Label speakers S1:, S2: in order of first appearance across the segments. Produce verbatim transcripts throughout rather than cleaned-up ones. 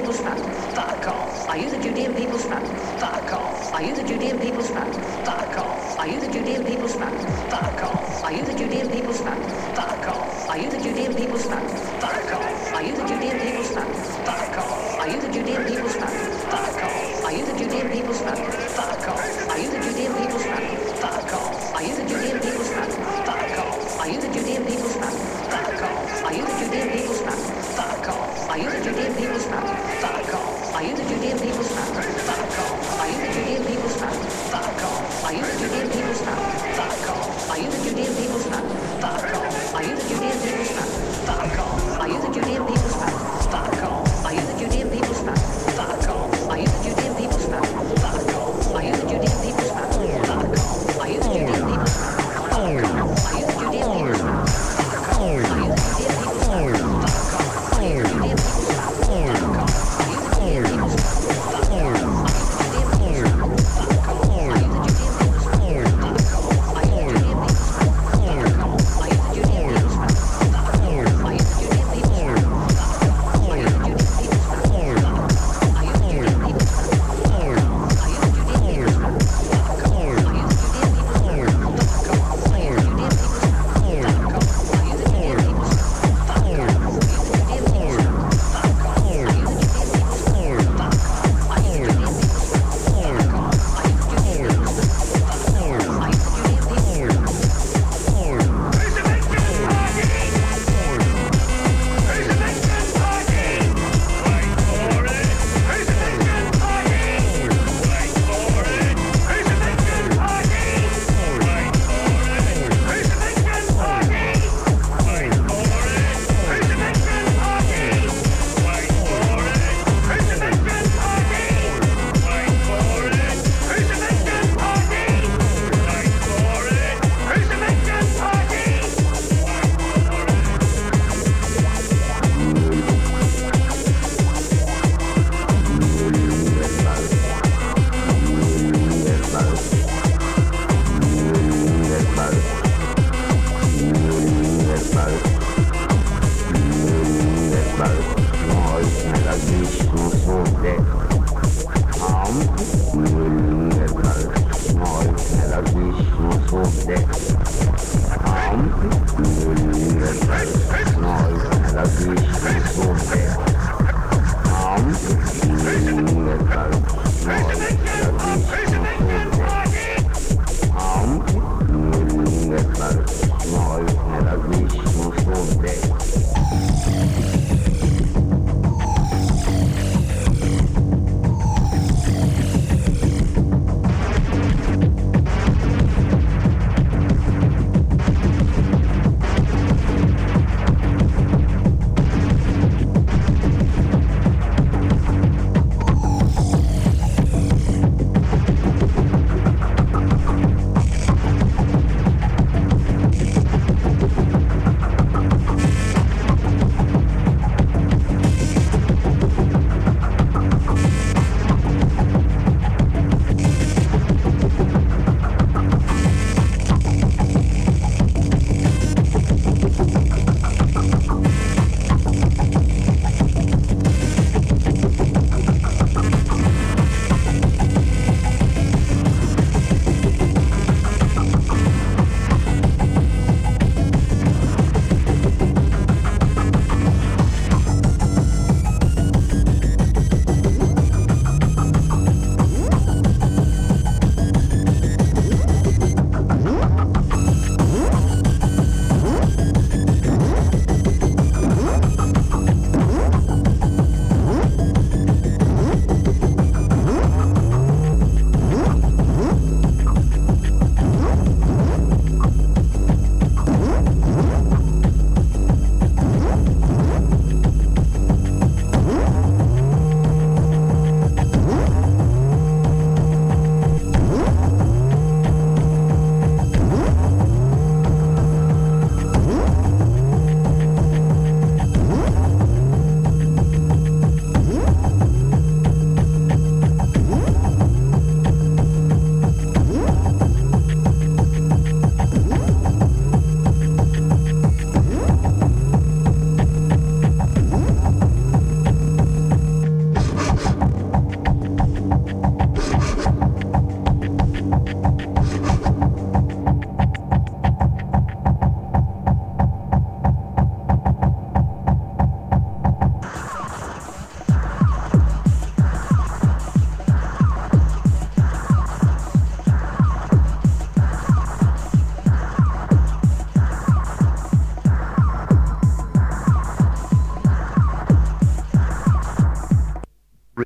S1: people's friend? Fuck off. Are you the Judean people's friend? Fuck off. Are you the Judean people's friend? Fuck off. Are you the Judean people's friend? Fuck off. Are you the Judean people's friend? Fuck off. Are you the Judean people's friend? Fuck off. Are you the Judean people's friend? Fuck off. Are you the Judean people's friend? Fuck off. Are you the Judean people's friend? Fuck off. Are you the Judean people's friend? Fuck off. Are you the Judean people's friend? Fuck off. Are you the Judean people's friend? Fuck off. Are you the Judean people's friend? Fuck off. Are you the Judean people's friend? Fuck off. Are you the Judean people's friend? Fuck off. Are you the Judean people's friend? Fuck off. Are you the Judean people's friend? Fuck off. Are you the Judean people's friend? Fuck off. Are you the Judean people's friend? Fuck off.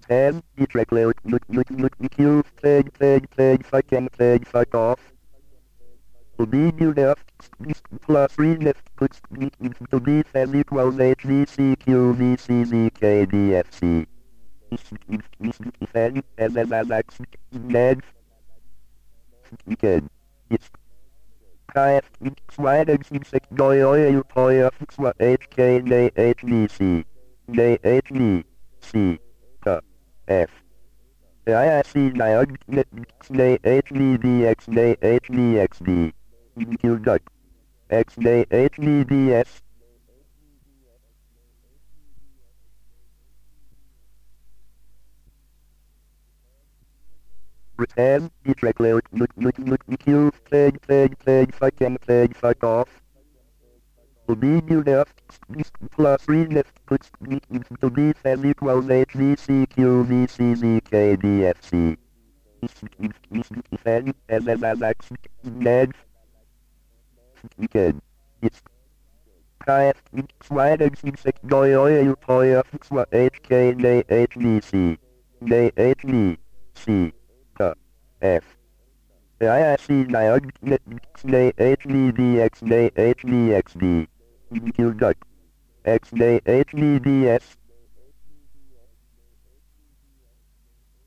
S2: Return, declare, look, look, look, kill, peg, peg, peg, fuck and peg, fuck off. To be new left, plus three left, puts to be fairly equals H V C Q V C Z K D F C. Fan, and then I like, ned, again. It's K F, swag, and six, doy, oil, toy, F, H K, N, H V C. N, H V C. K, F. I C, Diag, N, H V D X, N, H V X D. Q, duck. X, N, H V D S. Return, declare, look, look, look, Q, peg, peg, peg, fuck and peg, fuck off. To be new left, plus three left, puts to be fairly equals H V C Q V C Z K D F C. Fan, and then I like, ned, again. It's K F, swag, and six, doy, oil, toy, F, H K, N, H V C. N, H V C. K, F. I C, Diag, N, H V D X, N, H V X D. Q, duck. X, N, H V D S.